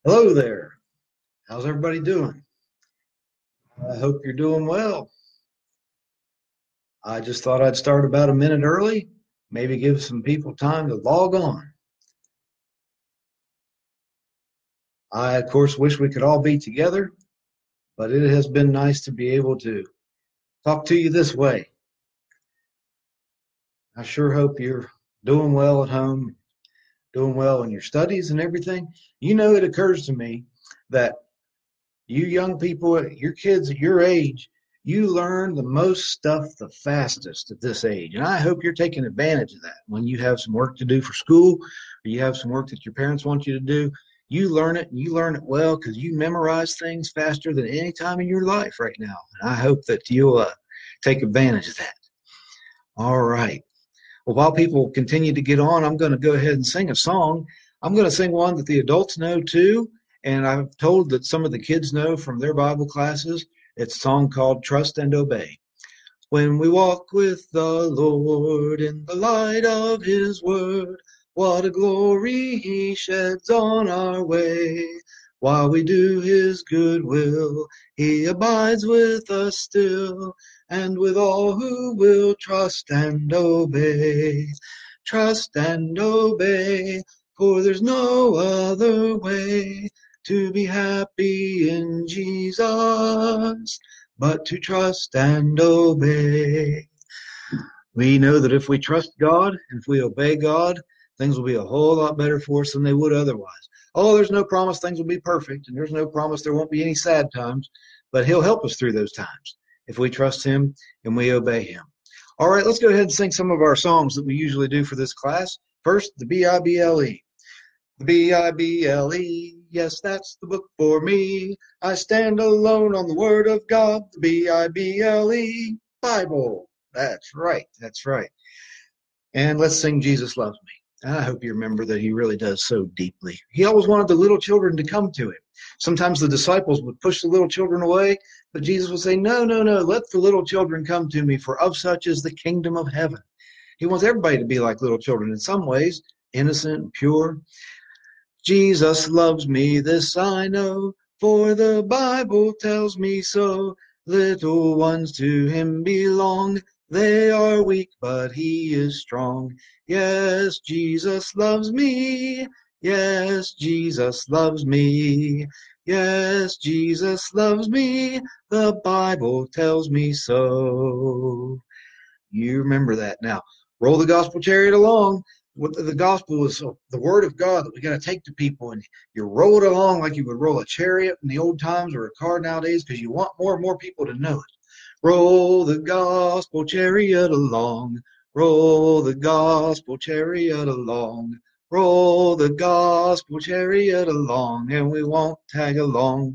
Hello there. How's everybody doing? I hope you're doing well. I just thought I'd start about a minute early, maybe give some people time to log on. I, of course, wish we could all be together, but it has been nice to be able to talk to you this way. I sure hope you're doing well at home, doing well in your studies and everything. It occurs to me that you young people, your kids at your age, you learn the most stuff the fastest at this age. And I hope you're taking advantage of that. When you have some work to do for school, or you have some work that your parents want you to do, you learn it and you learn it well because you memorize things faster than any time in your life right now. And I hope that you'll take advantage of that. All right. Well, while people continue to get on, I'm going to go ahead and sing a song. I'm going to sing one that the adults know too, and I've told that some of the kids know from their Bible classes. It's a song called Trust and Obey. When we walk with the Lord in the light of his word, what a glory he sheds on our way. While we do his good will, he abides with us still, and with all who will trust and obey. Trust and obey, for there's no other way to be happy in Jesus but to trust and obey. We know that if we trust God and if we obey God, things will be a whole lot better for us than they would otherwise. Oh, there's no promise things will be perfect, and there's no promise there won't be any sad times, but he'll help us through those times if we trust him and we obey him. All right, let's go ahead and sing some of our songs that we usually do for this class. First, the B-I-B-L-E. The B-I-B-L-E, yes, that's the book for me. I stand alone on the word of God, the B-I-B-L-E, Bible. That's right, that's right. And let's sing Jesus Loves Me. I hope you remember that he really does so deeply. He always wanted the little children to come to him. Sometimes the disciples would push the little children away, but Jesus would say, no, no, no, let the little children come to me, for of such is the kingdom of heaven. He wants everybody to be like little children in some ways, innocent and pure. Jesus loves me, this I know, for the Bible tells me so. Little ones to him belong. They are weak, but he is strong. Yes, Jesus loves me. Yes, Jesus loves me. Yes, Jesus loves me. The Bible tells me so. You remember that. Now, roll the gospel chariot along. What the gospel is the word of God that we got to take to people, and you roll it along like you would roll a chariot in the old times or a car nowadays, because you want more and more people to know it. Roll the gospel chariot along. Roll the gospel chariot along. Roll the gospel chariot along, and we won't tag along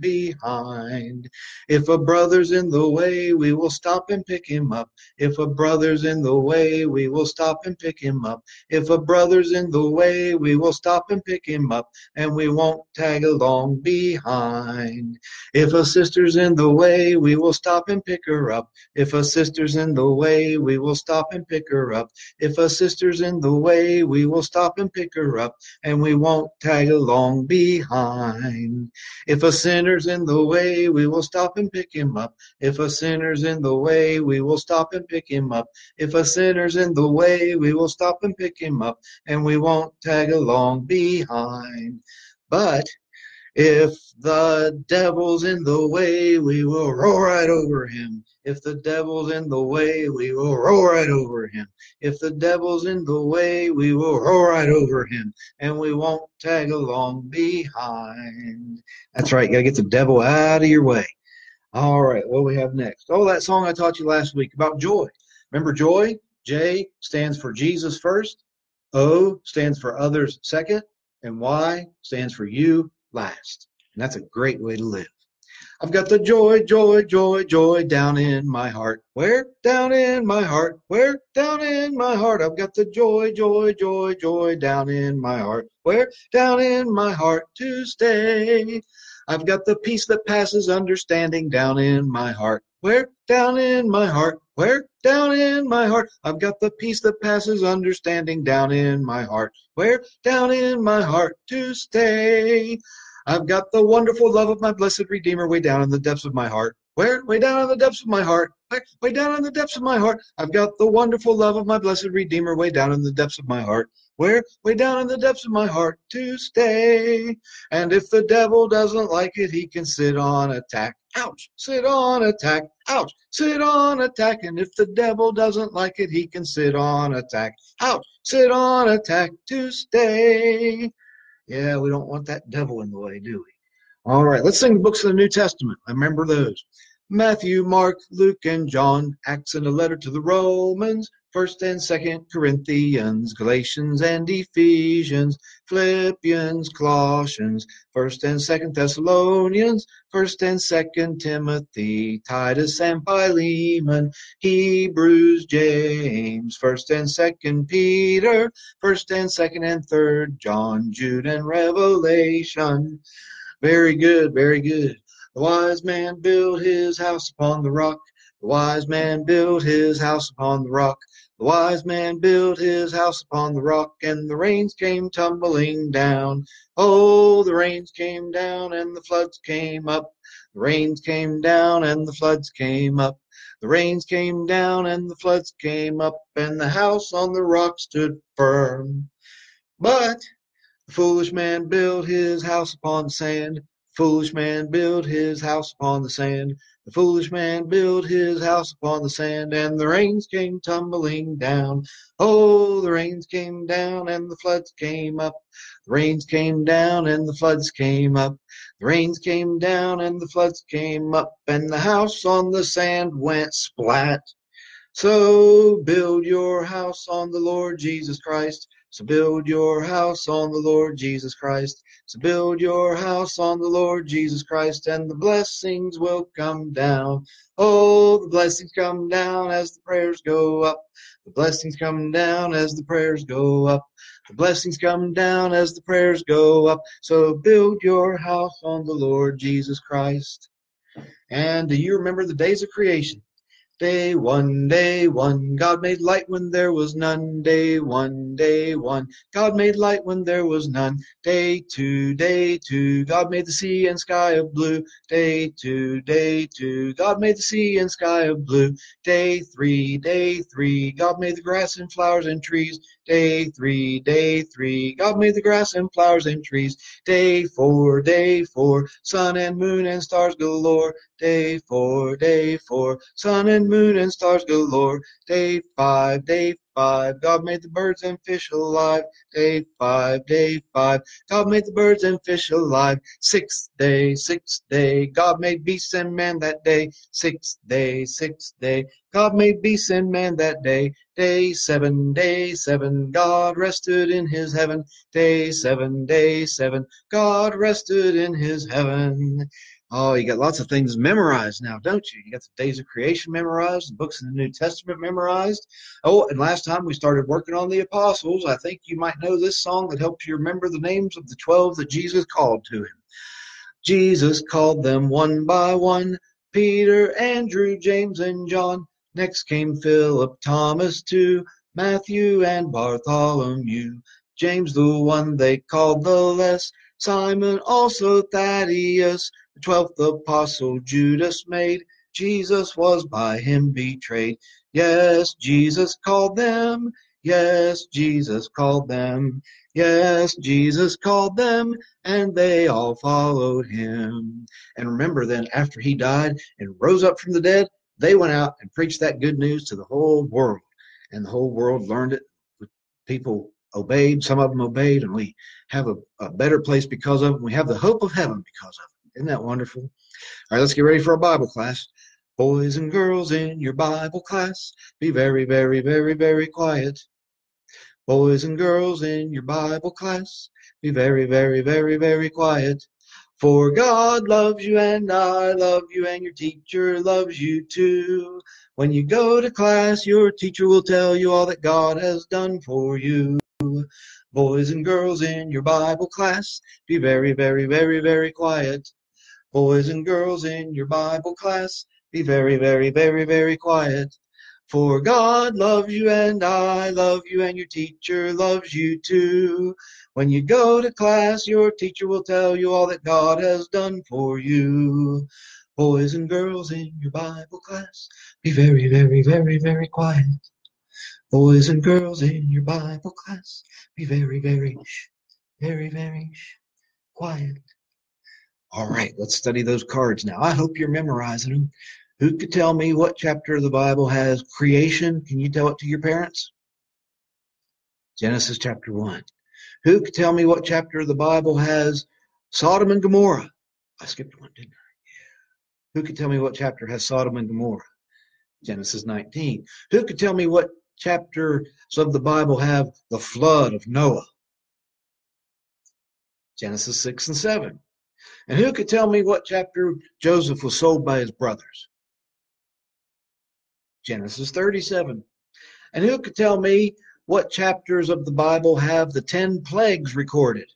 behind. If a brother's in the way, we will stop and pick him up. If a brother's in the way, we will stop and pick him up. If a brother's in the way, we will stop and pick him up, and we won't tag along behind. If a sister's in the way, we will stop and pick her up. If a sister's in the way, we will stop and pick her up. If a sister's in the way, we will stop and pick her up, and we won't tag along behind. If a sinner's in the way, we will stop and pick him up. If a sinner's in the way, we will stop and pick him up. If a sinner's in the way, we will stop and pick him up, and we won't tag along behind. But if the devil's in the way, we will roll right over him. If the devil's in the way, we will roll right over him. If the devil's in the way, we will roll right over him, and we won't tag along behind. That's right, you got to get the devil out of your way. All right, what do we have next? Oh, that song I taught you last week about joy. Remember joy? J stands for Jesus first. O stands for others second. And Y stands for you last. And that's a great way to live. I've got the joy, joy, joy, joy down in my heart. Where? Down in my heart. Where? Down in my heart. I've got the joy, joy, joy, joy down in my heart. Where? Down in my heart to stay. I've got the peace that passes understanding down in my heart. Where? Down in my heart. Where? Down in my heart. I've got the peace that passes understanding down in my heart. Where? Down in my heart to stay. I've got the wonderful love of my blessed Redeemer way down in the depths of my heart. Where? Way down in the depths of my heart. Way down in the depths of my heart. I've got the wonderful love of my blessed Redeemer way down in the depths of my heart. Where? Way down in the depths of my heart to stay. And if the devil doesn't like it, he can sit on a tack. Ouch! Sit on a tack. Ouch! Sit on a tack. And if the devil doesn't like it, he can sit on a tack. Ouch! Sit on a tack to stay. Yeah, we don't want that devil in the way, do we? All right, let's sing the books of the New Testament. I remember those. Matthew, Mark, Luke, and John, Acts and a letter to the Romans, 1st and 2nd Corinthians, Galatians and Ephesians, Philippians, Colossians, 1st and 2nd Thessalonians, 1st and 2nd Timothy, Titus and Philemon, Hebrews, James, 1st and 2nd Peter, 1st and 2nd and 3rd John, Jude, and Revelation. Very good, very good. The wise man built his house upon the rock. The wise man built his house upon the rock. The wise man built his house upon the rock, and the rains came tumbling down. Oh, the rains came down and the floods came up. The rains came down and the floods came up. The rains came down and the floods came up, and the house on the rock stood firm. But the foolish man built his house upon sand. The foolish man built his house upon the sand. The foolish man built his house upon the sand, and the rains came tumbling down. Oh, the rains came down and the floods came up. The rains came down and the floods came up. The rains came down and the floods came up, and the house on the sand went splat. So build your house on the Lord Jesus Christ. So build your house on the Lord Jesus Christ. So build your house on the Lord Jesus Christ, and the blessings will come down. Oh, the blessings come down as the prayers go up. The blessings come down as the prayers go up. The blessings come down as the prayers go up. So build your house on the Lord Jesus Christ. And do you remember the days of creation? Day one, God made light when there was none. Day one, God made light when there was none. Day two, God made the sea and sky of blue. Day two, God made the sea and sky of blue. Day three, God made the grass and flowers and trees. Day three, God made the grass and flowers and trees. Day four, sun and moon and stars galore. Day four, sun and moon and stars galore. Day five, God made the birds and fish alive. Day five, God made the birds and fish alive. Sixth day, God made beasts and man that day. Sixth day, God made beasts and man that day. Day seven, God rested in his heaven. Day seven, God rested in his heaven. Oh, you got lots of things memorized now, don't you? You got the days of creation memorized, the books in the New Testament memorized. Oh, and last time we started working on the apostles. I think you might know this song that helps you remember the names of the 12 that Jesus called to him. Jesus called them one by one, Peter, Andrew, James, and John. Next came Philip, Thomas too, Matthew, and Bartholomew. James, the one they called the less, Simon, also Thaddeus. The 12th apostle Judas made. Jesus was by him betrayed. Yes, Jesus called them. Yes, Jesus called them. Yes, Jesus called them, and they all followed him. And remember then, after he died and rose up from the dead, they went out and preached that good news to the whole world. And the whole world learned it. People obeyed, some of them obeyed, and we have a better place because of it. We have the hope of heaven because of it. Isn't that wonderful? All right, let's get ready for our Bible class. Boys and girls in your Bible class, be very, very, very, very quiet. Boys and girls in your Bible class, be very, very, very, very quiet. For God loves you and I love you and your teacher loves you too. When you go to class, your teacher will tell you all that God has done for you. Boys and girls in your Bible class, be very, very, very, very quiet. Boys and girls in your Bible class, be very, very, very, very quiet. For God loves you and I love you and your teacher loves you too. When you go to class, your teacher will tell you all that God has done for you. Boys and girls in your Bible class, be very, very, very, very quiet. Boys and girls in your Bible class, be very, very, very, very quiet. All right, let's study those cards now. I hope you're memorizing them. Who could tell me what chapter of the Bible has creation? Can you tell it to your parents? Genesis chapter 1. Who could tell me what chapter of the Bible has Sodom and Gomorrah? I skipped one, didn't I? Who could tell me what chapter has Sodom and Gomorrah? Genesis 19. Who could tell me what chapters of the Bible have the flood of Noah? Genesis 6 and 7. And who could tell me what chapter Joseph was sold by his brothers? Genesis 37. And who could tell me what chapters of the Bible have the 10 plagues recorded?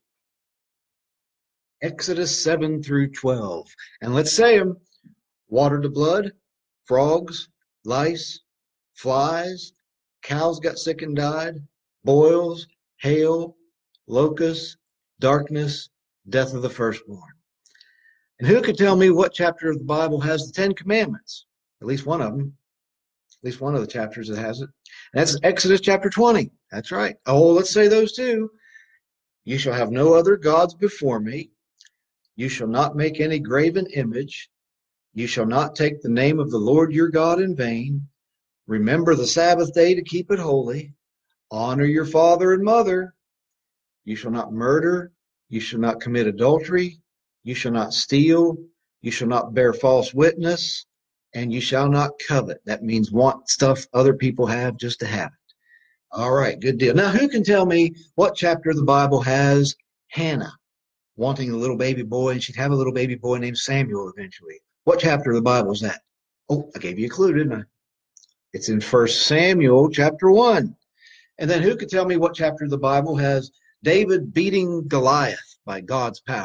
Exodus 7 through 12. And let's say them. Water to blood, frogs, lice, flies, cows got sick and died, boils, hail, locusts, darkness, death of the firstborn. And who could tell me what chapter of the Bible has the 10 Commandments? At least one of them. At least one of the chapters that has it. And that's Exodus chapter 20. That's right. Oh, let's say those two. You shall have no other gods before me. You shall not make any graven image. You shall not take the name of the Lord your God in vain. Remember the Sabbath day to keep it holy. Honor your father and mother. You shall not murder. You shall not commit adultery. You shall not steal. You shall not bear false witness. And you shall not covet. That means want stuff other people have just to have it. All right, good deal. Now, who can tell me what chapter of the Bible has Hannah wanting a little baby boy, and she'd have a little baby boy named Samuel eventually? What chapter of the Bible is that? Oh, I gave you a clue, didn't I? It's in 1 Samuel chapter 1. And then who could tell me what chapter of the Bible has David beating Goliath by God's power?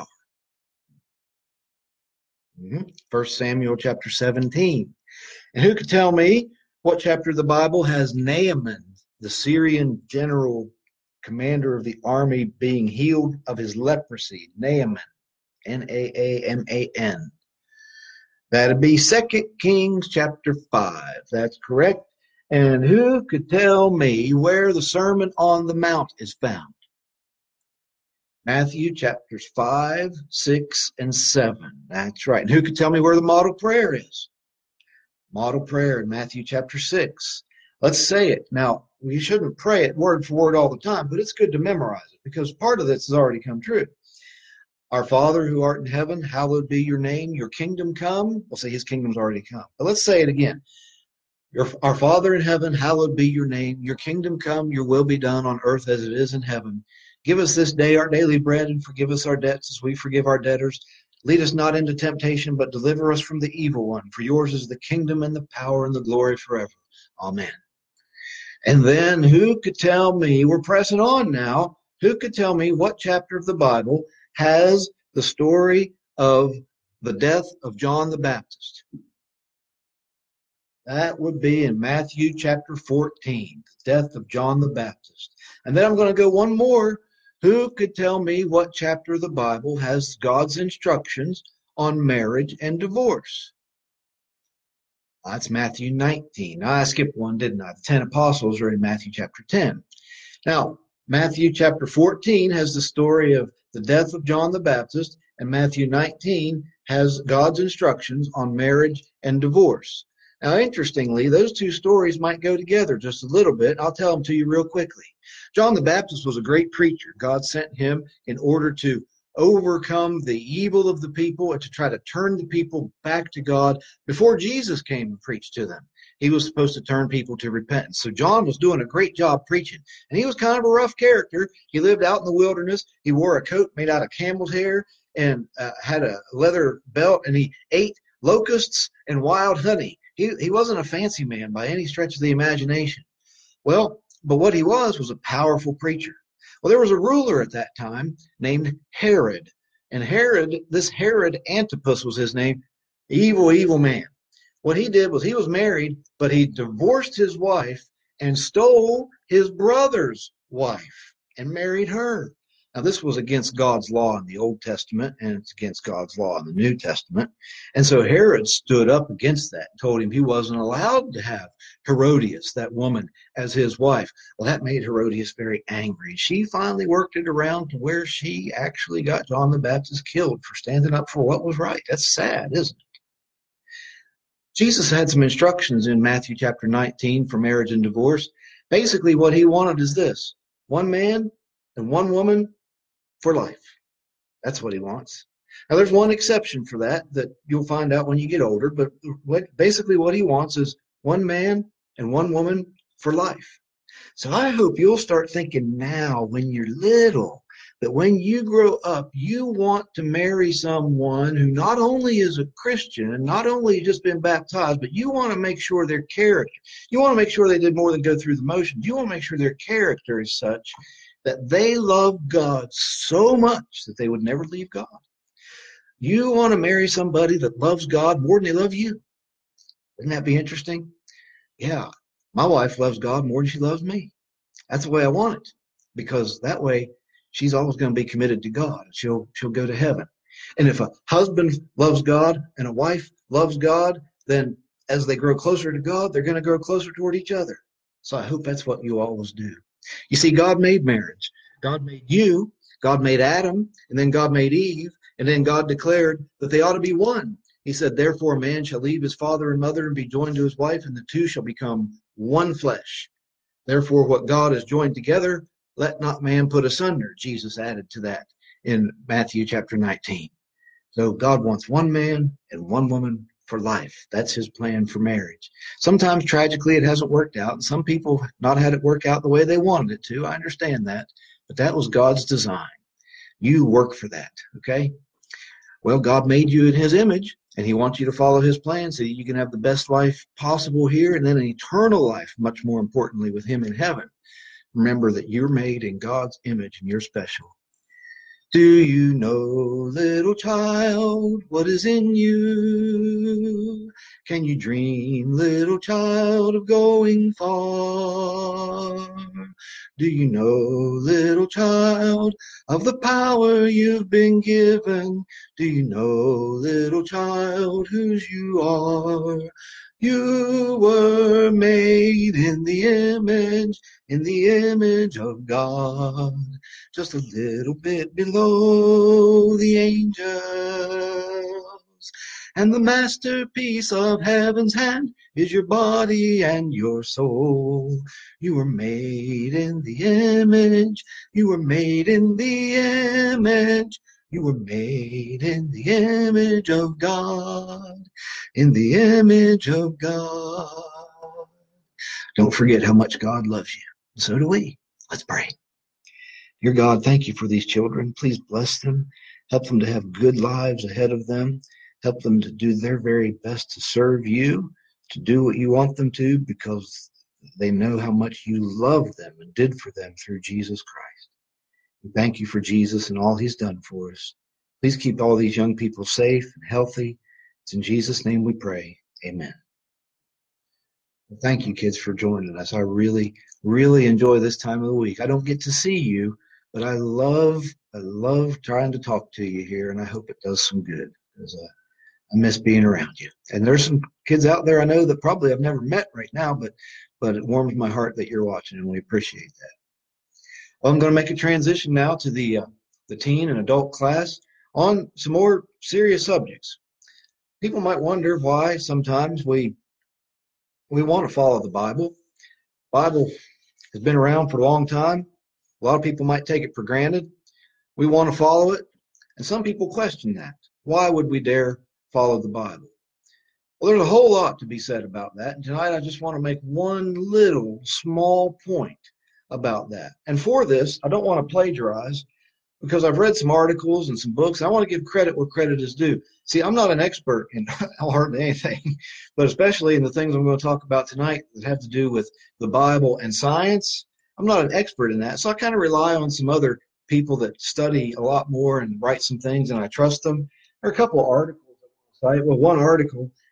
1 Samuel chapter 17. And who could tell me what chapter of the Bible has Naaman, the Syrian general commander of the army, being healed of his leprosy? Naaman, Naaman. That'd be 2 Kings chapter 5. That's correct. And who could tell me where the Sermon on the Mount is found? Matthew chapters 5, 6, and 7. That's right. And who could tell me where the model prayer is? Model prayer in Matthew chapter 6. Let's say it. Now, you shouldn't pray it word for word all the time, but it's good to memorize it because part of this has already come true. Our Father who art in heaven, hallowed be your name. Your kingdom come. We'll say his kingdom's already come. But let's say it again. Our Father in heaven, hallowed be your name. Your kingdom come, your will be done on earth as it is in heaven. Give us this day our daily bread, and forgive us our debts as we forgive our debtors. Lead us not into temptation, but deliver us from the evil one. For yours is the kingdom and the power and the glory forever. Amen. And then who could tell me, we're pressing on now, who could tell me what chapter of the Bible has the story of the death of John the Baptist? That would be in Matthew chapter 14, the death of John the Baptist. And then I'm going to go one more. Who could tell me what chapter of the Bible has God's instructions on marriage and divorce? That's Matthew 19. I skipped one, didn't I? The 10 apostles are in Matthew chapter 10. Now, Matthew chapter 14 has the story of the death of John the Baptist, and Matthew 19 has God's instructions on marriage and divorce. Now, interestingly, those two stories might go together just a little bit. I'll tell them to you real quickly. John the Baptist was a great preacher. God sent him in order to overcome the evil of the people and to try to turn the people back to God before Jesus came and preached to them. He was supposed to turn people to repentance. So John was doing a great job preaching. And he was kind of a rough character. He lived out in the wilderness. He wore a coat made out of camel's hair and had a leather belt, and he ate locusts and wild honey. He wasn't a fancy man by any stretch of the imagination. Well, but what he was a powerful preacher. Well, there was a ruler at that time named Herod. And this Herod Antipas was his name. Evil, evil man. What he did was he was married, but he divorced his wife and stole his brother's wife and married her. Now, this was against God's law in the Old Testament, and it's against God's law in the New Testament. And so Herod stood up against that and told him he wasn't allowed to have Herodias, that woman, as his wife. Well, that made Herodias very angry. She finally worked it around to where she actually got John the Baptist killed for standing up for what was right. That's sad, isn't it? Jesus had some instructions in Matthew chapter 19 for marriage and divorce. Basically, what he wanted is this: one man and one woman for life. That's what he wants. Now, there's one exception for that you'll find out when you get older, but basically what he wants is one man and one woman for life. So I hope you'll start thinking now when you're little that when you grow up, you want to marry someone who not only is a Christian and not only just been baptized, but you want to make sure their character, you want to make sure they did more than go through the motions. You want to make sure their character is such that they love God so much that they would never leave God. You want to marry somebody that loves God more than they love you. Wouldn't that be interesting? Yeah, my wife loves God more than she loves me. That's the way I want it, because that way she's always going to be committed to God. She'll go to heaven. And if a husband loves God and a wife loves God, then as they grow closer to God, they're going to grow closer toward each other. So I hope that's what you always do. You see, God made marriage. God made you. God made Adam, and then God made Eve, and then God declared that they ought to be one. He said, therefore a man shall leave his father and mother and be joined to his wife, and the two shall become one flesh. Therefore what God has joined together, let not man put asunder. Jesus added to that in Matthew chapter 19. So God wants one man and one woman for life. That's his plan for marriage. Sometimes tragically it hasn't worked out, and some people have not had it work out the way they wanted it to. I understand that, but that was God's design. You work for that, okay? Well, God made you in his image, and he wants you to follow his plan so that you can have the best life possible here and then an eternal life, much more importantly, with him in heaven. Remember that you're made in God's image and you're special. Do you know, little child, what is in you? Can you dream, little child, of going far? Do you know, little child, of the power you've been given? Do you know, little child, whose you are? You were made in the image of God, just a little bit below the angels. And the masterpiece of heaven's hand is your body and your soul. You were made in the image. You were made in the image. You were made in the image of God. In the image of God. Don't forget how much God loves you. So do we. Let's pray. Dear God, thank you for these children. Please bless them. Help them to have good lives ahead of them. Help them to do their very best to serve you, to do what you want them to, because they know how much you love them and did for them through Jesus Christ. We thank you for Jesus and all he's done for us. Please keep all these young people safe and healthy. It's in Jesus' name we pray. Amen. Well, thank you, kids, for joining us. I really, really enjoy this time of the week. I don't get to see you, but I love trying to talk to you here, and I hope it does some good, because I miss being around you. And there's some kids out there I know that probably I've never met right now, but it warms my heart that you're watching, and we appreciate that. Well, I'm going to make a transition now to the teen and adult class on some more serious subjects. People might wonder why sometimes we want to follow the Bible. The Bible has been around for a long time. A lot of people might take it for granted. We want to follow it, and some people question that. Why would we dare follow the Bible? Well, there's a whole lot to be said about that, and tonight I just want to make one little small point about that. And for this, I don't want to plagiarize, because I've read some articles and some books. I want to give credit where credit is due. See, I'm not an expert in hardly anything, but especially in the things I'm going to talk about tonight that have to do with the Bible and science. I'm not an expert in that, so I kind of rely on some other people that study a lot more and write some things, and I trust them. There are a couple of articles on the site. Well, one article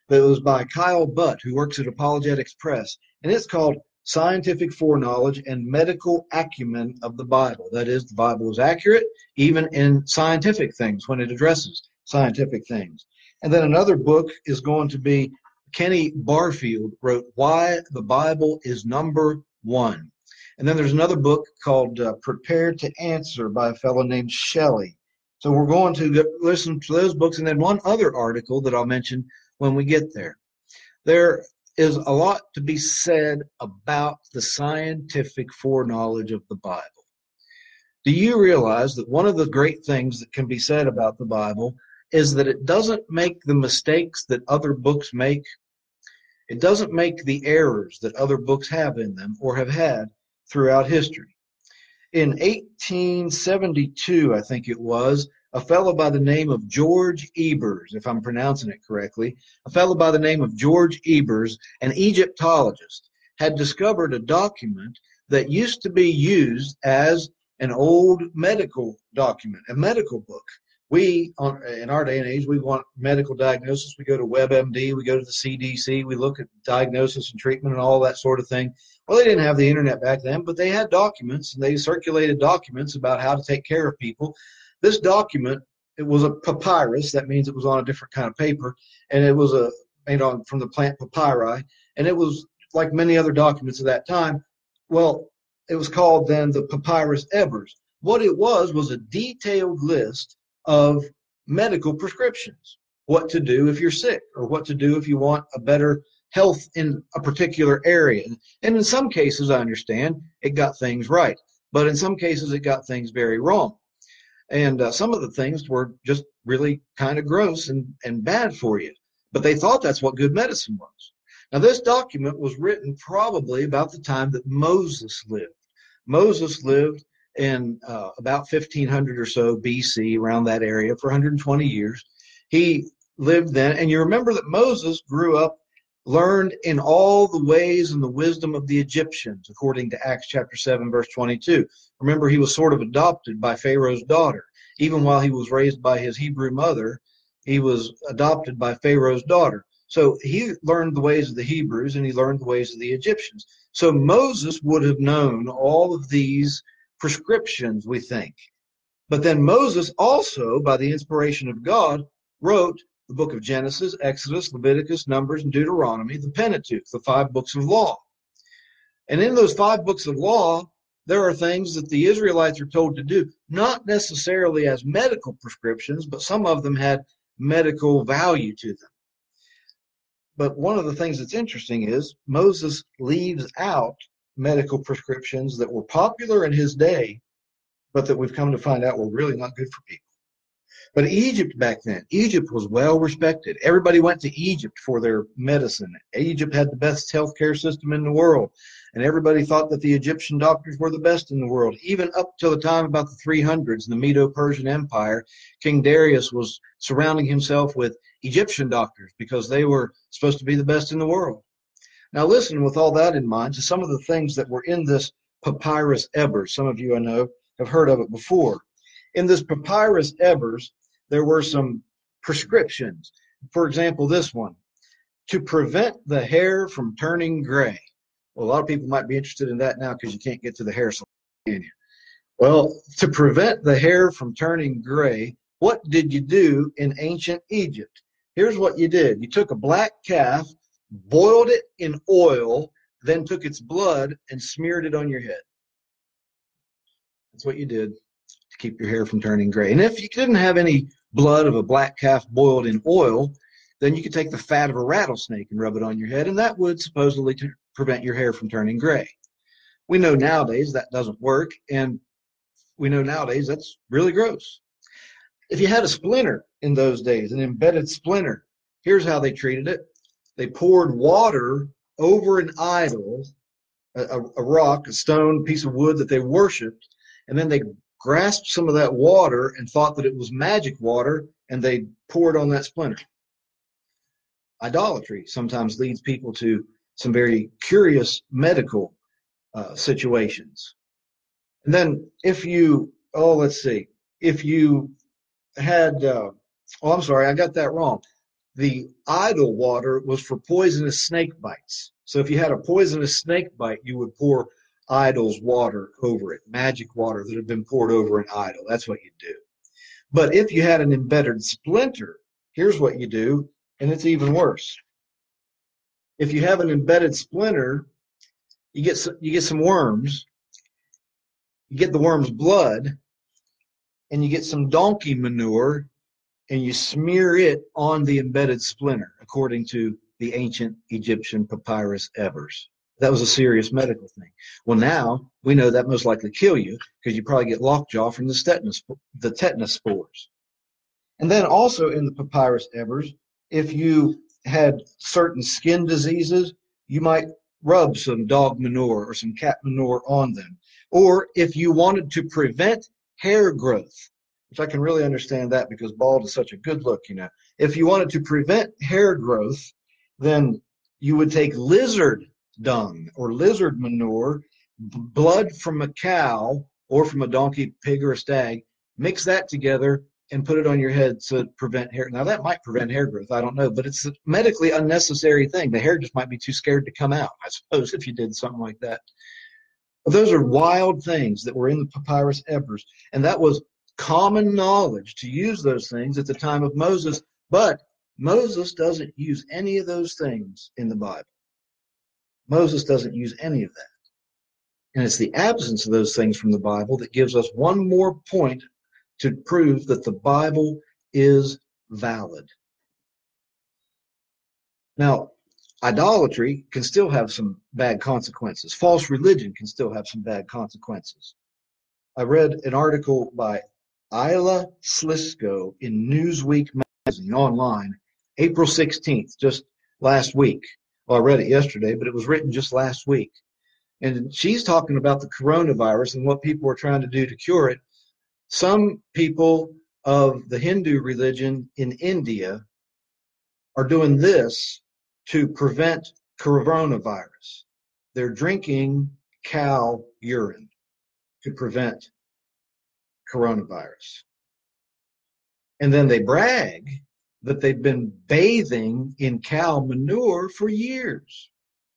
that was by Kyle Butt, who works at Apologetics Press, and it's called Scientific Foreknowledge and Medical Acumen of the Bible. That is, the Bible is accurate even in scientific things when it addresses scientific things. And then another book is going to be Kenny Barfield wrote Why the Bible is Number One. And then there's another book called Prepared to Answer by a fellow named Shelley. So we're going to listen to those books, and then one other article that I'll mention when we get there. There is a lot to be said about the scientific foreknowledge of the Bible. Do you realize that one of the great things that can be said about the Bible is that it doesn't make the mistakes that other books make? It doesn't make the errors that other books have in them or have had throughout history. In 1872, I think it was, a fellow by the name of George Ebers, if I'm pronouncing it correctly, a fellow by the name of George Ebers, an Egyptologist, had discovered a document that used to be used as an old medical document, a medical book. We, in our day and age, we want medical diagnosis. We go to WebMD, we go to the CDC, we look at diagnosis and treatment and all that sort of thing. Well, they didn't have the internet back then, but they had documents, and they circulated documents about how to take care of people. This document, it was a papyrus. That means it was on a different kind of paper, and it was made from the plant papyri, and it was like many other documents of that time. Well, it was called then the Papyrus Ebers. What it was a detailed list of medical prescriptions, what to do if you're sick, or what to do if you want a better health in a particular area. And in some cases, I understand, it got things right, but in some cases it got things very wrong. And some of the things were just really kind of gross and bad for you. But they thought that's what good medicine was. Now, this document was written probably about the time that Moses lived. Moses lived in about 1500 or so BC, around that area, for 120 years. He lived then, and you remember that Moses grew up, learned in all the ways and the wisdom of the Egyptians, according to Acts chapter 7, verse 22. Remember, he was sort of adopted by Pharaoh's daughter. Even while he was raised by his Hebrew mother, he was adopted by Pharaoh's daughter. So he learned the ways of the Hebrews, and he learned the ways of the Egyptians. So Moses would have known all of these prescriptions, we think. But then Moses also, by the inspiration of God, wrote the book of Genesis, Exodus, Leviticus, Numbers, and Deuteronomy, the Pentateuch, the 5 books of law. And in those 5 books of law, there are things that the Israelites are told to do, not necessarily as medical prescriptions, but some of them had medical value to them. But one of the things that's interesting is Moses leaves out medical prescriptions that were popular in his day, but that we've come to find out were really not good for people. But Egypt back then, Egypt was well respected. Everybody went to Egypt for their medicine. Egypt had the best healthcare system in the world, and everybody thought that the Egyptian doctors were the best in the world. Even up till the time about the 300s, in the Medo-Persian Empire, King Darius was surrounding himself with Egyptian doctors because they were supposed to be the best in the world. Now listen, with all that in mind, to some of the things that were in this Papyrus Ebers. Some of you I know have heard of it before. In this Papyrus Ebers, there were some prescriptions. For example, this one, to prevent the hair from turning gray. Well, a lot of people might be interested in that now because you can't get to the hair salon, can you? Well, to prevent the hair from turning gray, what did you do in ancient Egypt? Here's what you did. You took a black calf, boiled it in oil, then took its blood and smeared it on your head. That's what you did to keep your hair from turning gray. And if you didn't have any blood of a black calf boiled in oil, then you could take the fat of a rattlesnake and rub it on your head, and that would supposedly prevent your hair from turning gray. We know nowadays that doesn't work, and we know nowadays that's really gross. If you had a splinter in those days, an embedded splinter, here's how they treated it. They poured water over an idol, a rock, a stone, piece of wood that they worshipped, and then they grasped some of that water and thought that it was magic water, and they poured on that splinter. Idolatry sometimes leads people to some very curious medical situations. And then if you, if you had, I'm sorry, I got that wrong. The idol water was for poisonous snake bites. So if you had a poisonous snake bite, you would pour idol's water over it, magic water that had been poured over an idol. That's what you do. But if you had an embedded splinter, here's what you do, and it's even worse. If you have an embedded splinter, you get some worms, you get the worm's blood, and you get some donkey manure, and you smear it on the embedded splinter, according to the ancient Egyptian papyrus Ebers. That was a serious medical thing. Well, now we know that most likely kill you because you probably get lockjaw from the tetanus spores. And then also in the papyrus Ebers, if you had certain skin diseases, you might rub some dog manure or some cat manure on them. Or if you wanted to prevent hair growth, which I can really understand that because bald is such a good look, you know. If you wanted to prevent hair growth, then you would take lizard dung or lizard manure, blood from a cow or from a donkey, pig, or a stag, mix that together and put it on your head to prevent hair. Now, that might prevent hair growth. I don't know, but it's a medically unnecessary thing. The hair just might be too scared to come out, I suppose, if you did something like that. But those are wild things that were in the papyrus Ebers, and that was common knowledge to use those things at the time of Moses. But Moses doesn't use any of those things in the Bible. Moses doesn't use any of that. And it's the absence of those things from the Bible that gives us one more point to prove that the Bible is valid. Now, idolatry can still have some bad consequences. False religion can still have some bad consequences. I read an article by Isla Slisko in Newsweek magazine online, April 16th, just last week. Well, I read it yesterday, but it was written just last week. And she's talking about the coronavirus and what people are trying to do to cure it. Some people of the Hindu religion in India are doing this to prevent coronavirus. They're drinking cow urine to prevent coronavirus. And then they brag that they've been bathing in cow manure for years.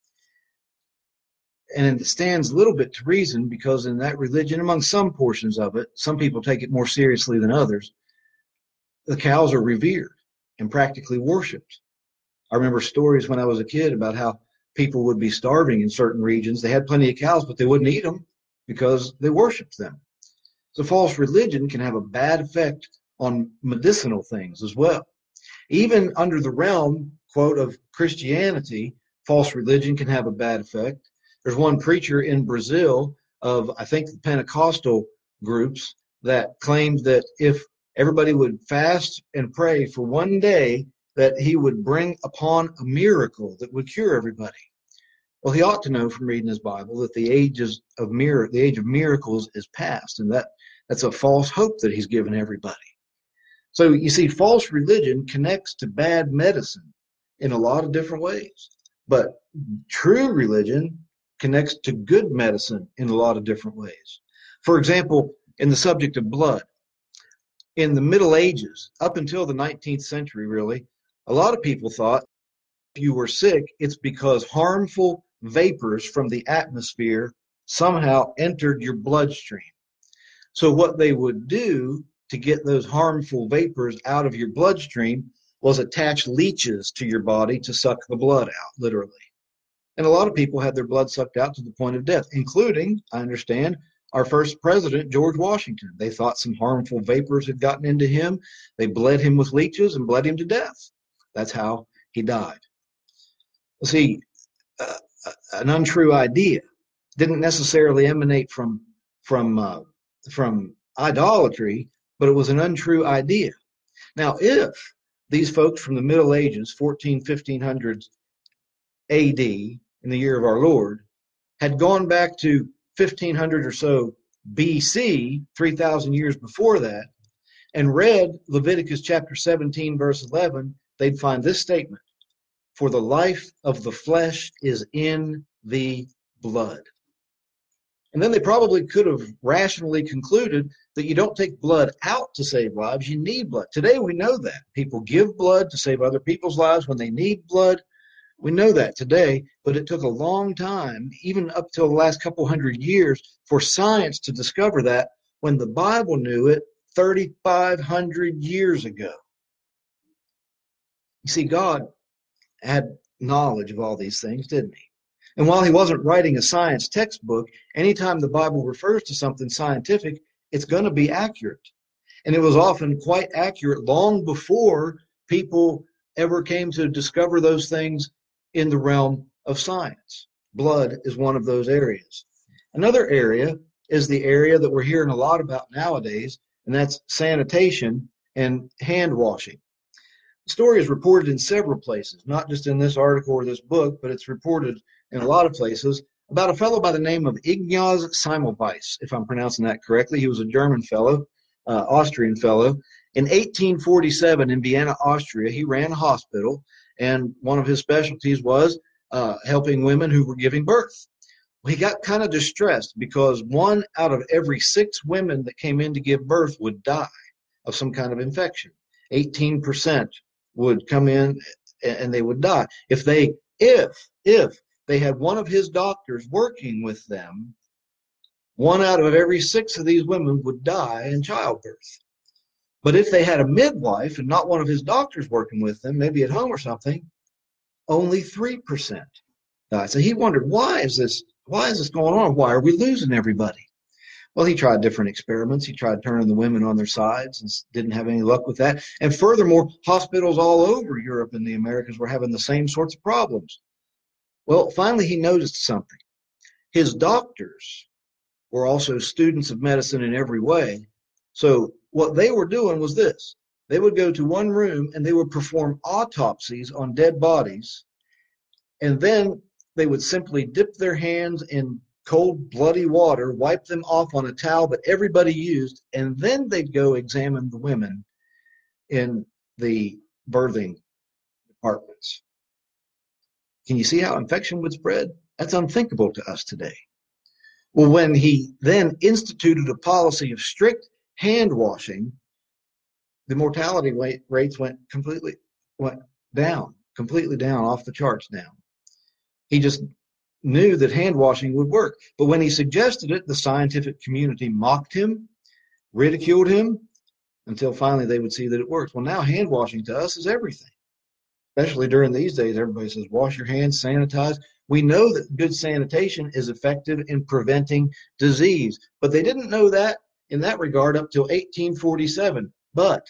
And it stands a little bit to reason because in that religion, among some portions of it, some people take it more seriously than others, the cows are revered and practically worshipped. I remember stories when I was a kid about how people would be starving in certain regions. They had plenty of cows, but they wouldn't eat them because they worshipped them. So false religion can have a bad effect on medicinal things as well. Even under the realm, quote, of Christianity, false religion can have a bad effect. There's one preacher in Brazil of, I think, the Pentecostal groups that claimed that if everybody would fast and pray for one day, that he would bring upon a miracle that would cure everybody. Well, he ought to know from reading his Bible that the age of miracles is past, and that's a false hope that he's given everybody. So you see, false religion connects to bad medicine in a lot of different ways, but true religion connects to good medicine in a lot of different ways. For example, in the subject of blood, in the Middle Ages, up until the 19th century, really, a lot of people thought if you were sick, it's because harmful vapors from the atmosphere somehow entered your bloodstream. So what they would do to get those harmful vapors out of your bloodstream was attach leeches to your body to suck the blood out, literally. And a lot of people had their blood sucked out to the point of death, including, I understand, our first president, George Washington. They thought some harmful vapors had gotten into him. They bled him with leeches and bled him to death. That's how he died. See, an untrue idea didn't necessarily emanate from idolatry, but it was an untrue idea. Now, if these folks from the Middle Ages, 1500s AD, in the year of our Lord, had gone back to 1500 or so BC, 3,000 years before that, and read Leviticus chapter 17, verse 11, they'd find this statement: "For the life of the flesh is in the blood." And then they probably could have rationally concluded that you don't take blood out to save lives, you need blood. Today we know that. People give blood to save other people's lives when they need blood. We know that today, but it took a long time, even up till the last couple hundred years, for science to discover that when the Bible knew it 3,500 years ago. You see, God had knowledge of all these things, didn't he? And while he wasn't writing a science textbook, anytime the Bible refers to something scientific, it's going to be accurate. And it was often quite accurate long before people ever came to discover those things in the realm of science. Blood is one of those areas. Another area is the area that we're hearing a lot about nowadays, and that's sanitation and hand washing. The story is reported in several places, not just in this article or this book, but it's reported in a lot of places, about a fellow by the name of Ignaz Semmelweis, if I'm pronouncing that correctly. He was a German fellow, Austrian fellow. In 1847 in Vienna, Austria, he ran a hospital, and one of his specialties was helping women who were giving birth. Well, he got kind of distressed because 1 out of every 6 women that came in to give birth would die of some kind of infection. 18% would come in and they would die. If they had one of his doctors working with them, 1 out of every 6 of these women would die in childbirth. But if they had a midwife and not one of his doctors working with them, maybe at home or something, only 3% died. So he wondered, why is this going on? Why are we losing everybody? Well, he tried different experiments. He tried turning the women on their sides and didn't have any luck with that. And furthermore, hospitals all over Europe and the Americas were having the same sorts of problems. Well, finally, he noticed something. His doctors were also students of medicine in every way. So what they were doing was this. They would go to one room and they would perform autopsies on dead bodies. And then they would simply dip their hands in cold, bloody water, wipe them off on a towel that everybody used, and then they'd go examine the women in the birthing departments. Can you see how infection would spread? That's unthinkable to us today. Well, when he then instituted a policy of strict hand washing, the mortality rates went down, completely down, off the charts down. He just knew that hand washing would work. But when he suggested it, the scientific community mocked him, ridiculed him, until finally they would see that it works. Well, now hand washing to us is everything. Especially during these days, everybody says, wash your hands, sanitize. We know that good sanitation is effective in preventing disease, but they didn't know that in that regard up till 1847. But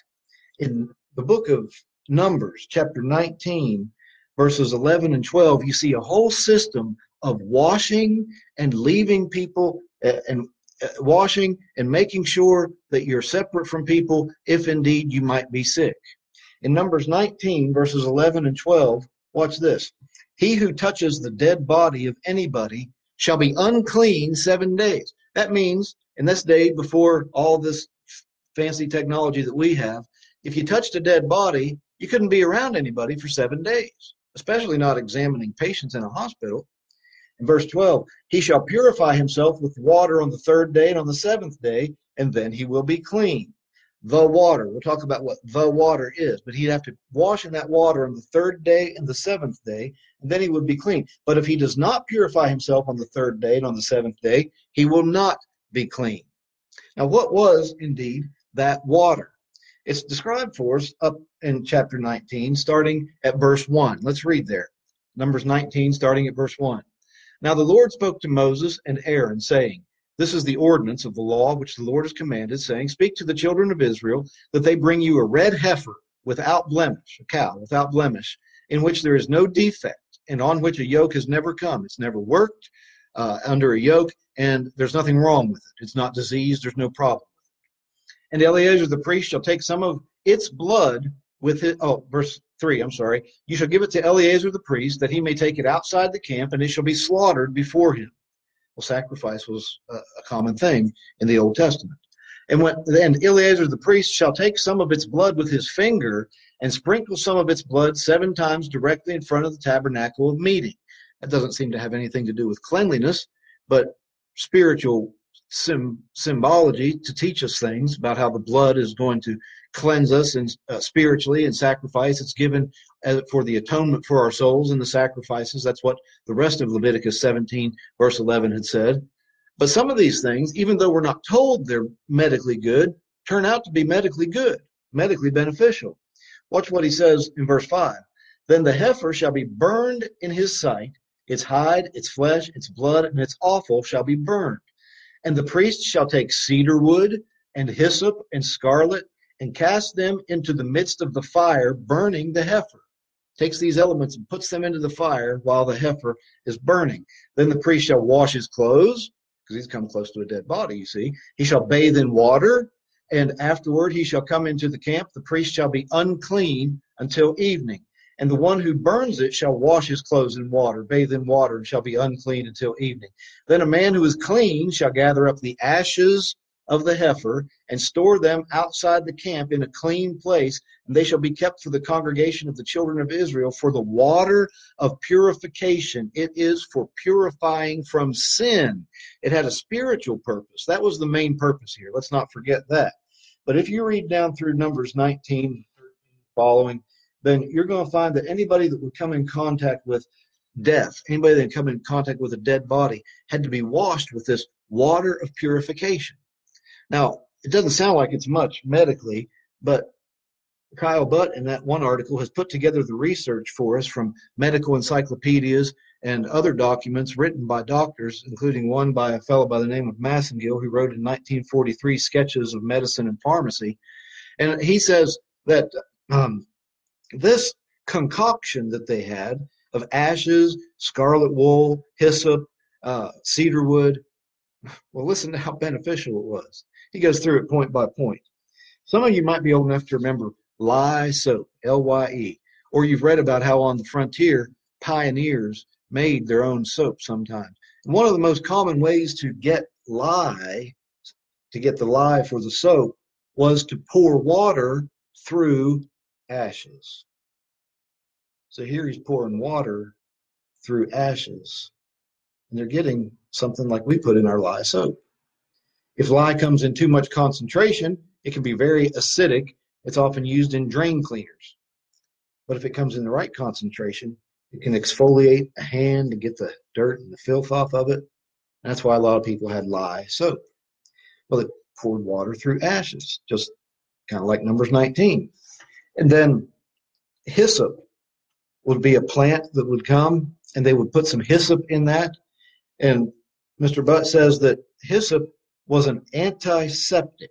in the book of Numbers, chapter 19, verses 11 and 12, you see a whole system of washing and leaving people and washing and making sure that you're separate from people if indeed you might be sick. In Numbers 19, verses 11 and 12, watch this. He who touches the dead body of anybody shall be unclean 7 days. That means in this day, before all this fancy technology that we have, if you touched a dead body, you couldn't be around anybody for 7 days, especially not examining patients in a hospital. In verse 12, he shall purify himself with water on the 3rd day and on the 7th day, and then he will be clean. The water, we'll talk about what the water is, but he'd have to wash in that water on the 3rd day and the 7th day, and then he would be clean. But if he does not purify himself on the 3rd day and on the 7th day, he will not be clean. Now, what was indeed that water? It's described for us up in chapter 19, starting at verse 1. Let's read there. Numbers 19, starting at verse 1. Now the Lord spoke to Moses and Aaron, saying, This is the ordinance of the law which the Lord has commanded, saying, Speak to the children of Israel, that they bring you a red heifer without blemish, a cow without blemish, in which there is no defect, and on which a yoke has never come. It's never worked under a yoke, and there's nothing wrong with it. It's not diseased. There's no problem. And Eleazar the priest shall take some of its blood with it. Oh, verse 3, I'm sorry. You shall give it to Eleazar the priest, that he may take it outside the camp, and it shall be slaughtered before him. Well, sacrifice was a common thing in the Old Testament. And Eleazar the priest shall take some of its blood with his finger and sprinkle some of its blood 7 times directly in front of the tabernacle of meeting. That doesn't seem to have anything to do with cleanliness, but spiritual symbology to teach us things about how the blood is going to cleanse us and spiritually, and sacrifice. It's given for the atonement for our souls in the sacrifices. That's what the rest of Leviticus 17 verse 11 had said. But some of these things, even though we're not told they're medically good, turn out to be medically good, medically beneficial. Watch what he says in verse 5. Then the heifer shall be burned in his sight, its hide, its flesh, its blood, and its offal shall be burned. And the priest shall take cedar wood and hyssop and scarlet and cast them into the midst of the fire, burning the heifer. Takes these elements and puts them into the fire while the heifer is burning. Then the priest shall wash his clothes, because he's come close to a dead body, you see. He shall bathe in water, and afterward he shall come into the camp. The priest shall be unclean until evening. And the one who burns it shall wash his clothes in water, bathe in water, and shall be unclean until evening. Then a man who is clean shall gather up the ashes of the heifer and store them outside the camp in a clean place, and they shall be kept for the congregation of the children of Israel for the water of purification. It is for purifying from sin. It had a spiritual purpose. That was the main purpose here. Let's not forget that. But if you read down through Numbers 19, 13, following, then you're going to find that anybody that would come in contact with death, anybody that would come in contact with a dead body, had to be washed with this water of purification. Now, it doesn't sound like it's much medically, but Kyle Butt in that one article has put together the research for us from medical encyclopedias and other documents written by doctors, including one by a fellow by the name of Massengill, who wrote in 1943 Sketches of Medicine and Pharmacy. And he says that this concoction that they had of ashes, scarlet wool, hyssop, cedar wood, well, listen to how beneficial it was. He goes through it point by point. Some of you might be old enough to remember lye soap, L-Y-E, or you've read about how on the frontier, pioneers made their own soap sometimes. And one of the most common ways to get lye, to get the lye for the soap, was to pour water through ashes. So here he's pouring water through ashes, and they're getting something like we put in our lye soap. If lye comes in too much concentration, it can be very acidic. It's often used in drain cleaners. But if it comes in the right concentration, it can exfoliate a hand and get the dirt and the filth off of it. And that's why a lot of people had lye soap. Well, it poured water through ashes, just kind of like Numbers 19. And then hyssop would be a plant that would come, and they would put some hyssop in that. And Mr. Butt says that hyssop was an antiseptic,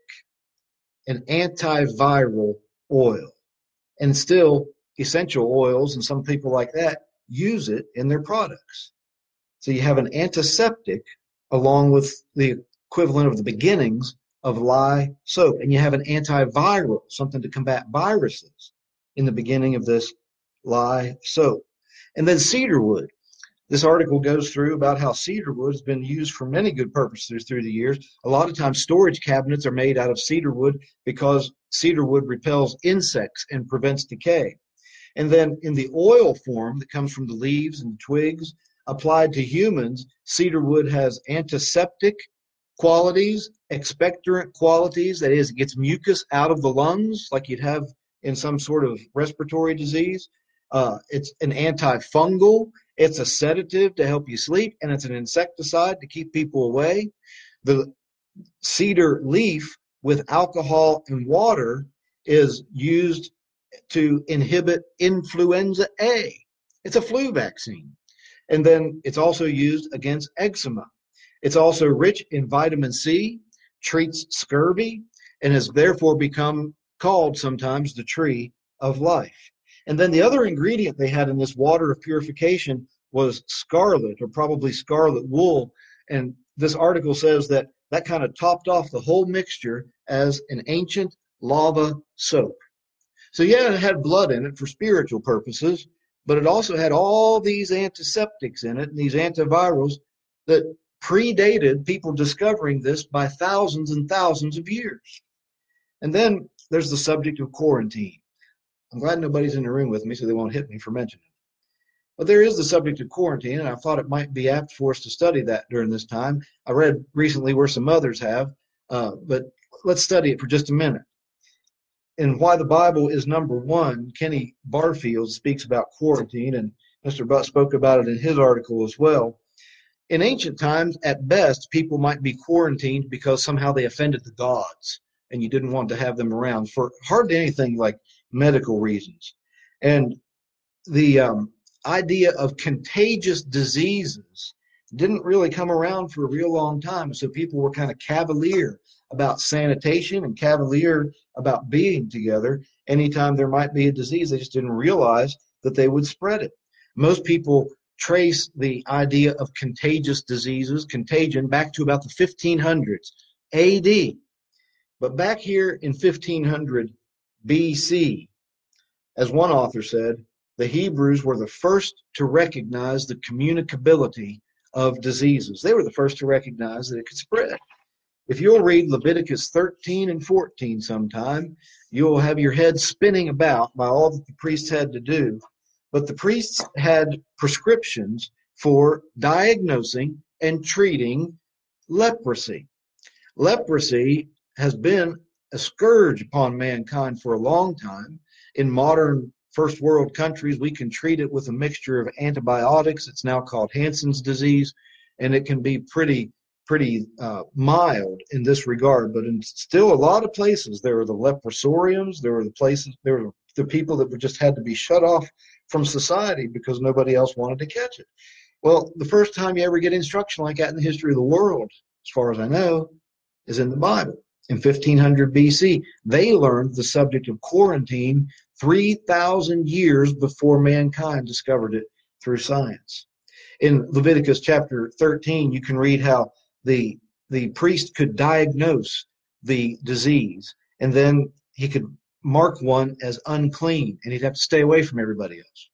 an antiviral oil. And still, essential oils and some people like that use it in their products. So you have an antiseptic along with the equivalent of the beginnings of lye soap. And you have an antiviral, something to combat viruses, in the beginning of this lye soap. And then cedar wood. This article goes through about how cedar wood has been used for many good purposes through the years. A lot of times storage cabinets are made out of cedar wood because cedar wood repels insects and prevents decay. And then in the oil form that comes from the leaves and twigs applied to humans, cedar wood has antiseptic qualities, expectorant qualities. That is, it gets mucus out of the lungs like you'd have in some sort of respiratory disease. It's an antifungal. It's a sedative to help you sleep, and it's an insecticide to keep people away. The cedar leaf with alcohol and water is used to inhibit influenza A. It's a flu vaccine. And then it's also used against eczema. It's also rich in vitamin C, treats scurvy, and has therefore become called sometimes the tree of life. And then the other ingredient they had in this water of purification was scarlet, or probably scarlet wool. And this article says that that kind of topped off the whole mixture as an ancient lava soap. So yeah, it had blood in it for spiritual purposes, but it also had all these antiseptics in it and these antivirals that predated people discovering this by thousands and thousands of years. And then there's the subject of quarantine. I'm glad nobody's in the room with me so they won't hit me for mentioning it. But there is the subject of quarantine, and I thought it might be apt for us to study that during this time. I read recently where some others have, but let's study it for just a minute. And why the Bible is number one, Kenny Barfield speaks about quarantine, and Mr. Butt spoke about it in his article as well. In ancient times, at best, people might be quarantined because somehow they offended the gods, and you didn't want to have them around for hardly anything like medical reasons. And the idea of contagious diseases didn't really come around for a real long time. So people were kind of cavalier about sanitation and cavalier about being together. Anytime there might be a disease, they just didn't realize that they would spread it. Most people trace the idea of contagious diseases, contagion, back to about the 1500s AD. But back here in 1500 BC, as one author said, the Hebrews were the first to recognize the communicability of diseases. They were the first to recognize that it could spread. If you'll read Leviticus 13 and 14 sometime, you'll have your head spinning about by all that the priests had to do. But the priests had prescriptions for diagnosing and treating leprosy. Leprosy has been a scourge upon mankind for a long time. In modern first world countries, we can treat it with a mixture of antibiotics. It's now called Hansen's disease, and it can be pretty mild in this regard. But in still a lot of places, there were the leprosariums. There were the people that just had to be shut off from society because nobody else wanted to catch it. Well, the first time you ever get instruction like that in the history of the world, as far as I know, is in the Bible. In 1500 BC, they learned the subject of quarantine 3,000 years before mankind discovered it through science. In Leviticus chapter 13, you can read how the priest could diagnose the disease, and then he could mark one as unclean, and he'd have to stay away from everybody else.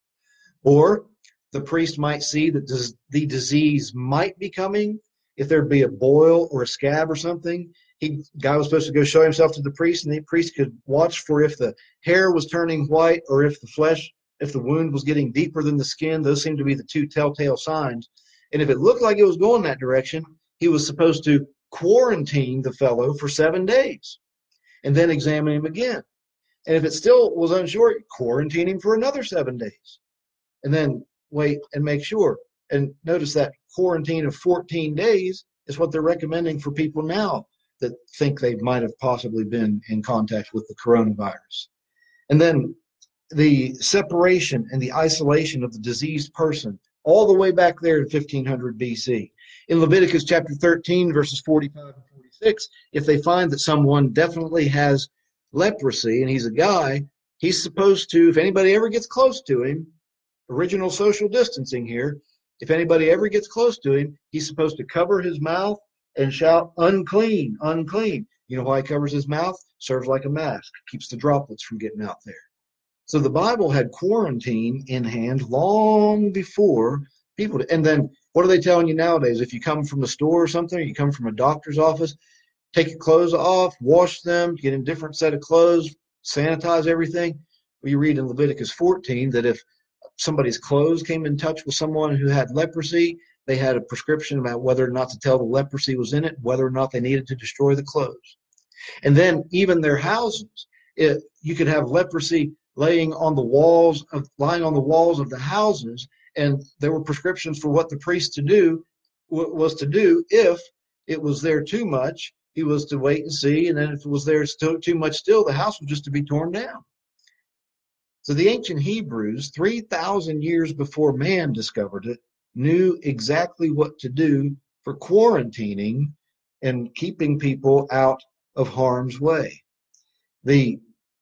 Or the priest might see that the disease might be coming. If there'd be a boil or a scab or something, guy was supposed to go show himself to the priest, and the priest could watch for if the hair was turning white or if the wound was getting deeper than the skin. Those seemed to be the two telltale signs. And if it looked like it was going that direction, he was supposed to quarantine the fellow for 7 days and then examine him again. And if it still was unsure, quarantine him for another 7 days and then wait and make sure. And notice that quarantine of 14 days is what they're recommending for people now that think they might have possibly been in contact with the coronavirus. And then the separation and the isolation of the diseased person all the way back there in 1500 BC. In Leviticus chapter 13, verses 45 and 46, if they find that someone definitely has leprosy and he's a guy, he's supposed to, if anybody ever gets close to him, original social distancing here, if anybody ever gets close to him, he's supposed to cover his mouth and shout, unclean, unclean. You know why he covers his mouth? Serves like a mask, keeps the droplets from getting out there. So the Bible had quarantine in hand long before people. And then what are they telling you nowadays? If you come from the store or something, or you come from a doctor's office, take your clothes off, wash them, get a different set of clothes, sanitize everything. Well, you read in Leviticus 14 that if somebody's clothes came in touch with someone who had leprosy, they had a prescription about whether or not to tell the leprosy was in it, whether or not they needed to destroy the clothes. And then even their houses, you could have leprosy lying on the walls of the houses, and there were prescriptions for what the priest was to do if it was there too much. He was to wait and see, and then if it was there still too much still, the house was just to be torn down. So the ancient Hebrews, 3,000 years before man discovered it, knew exactly what to do for quarantining and keeping people out of harm's way. The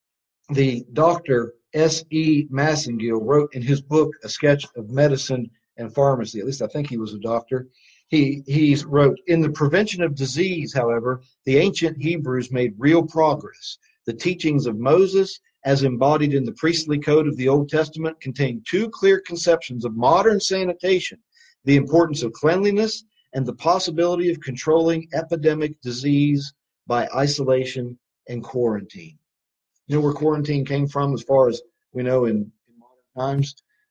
Dr. S.E. Massengill wrote in his book, A Sketch of Medicine and Pharmacy, at least I think he was a doctor, he wrote, in the prevention of disease, however, the ancient Hebrews made real progress. The teachings of Moses, as embodied in the priestly code of the Old Testament, contain two clear conceptions of modern sanitation, the importance of cleanliness and the possibility of controlling epidemic disease by isolation and quarantine. You know where quarantine came from as far as we know in modern times?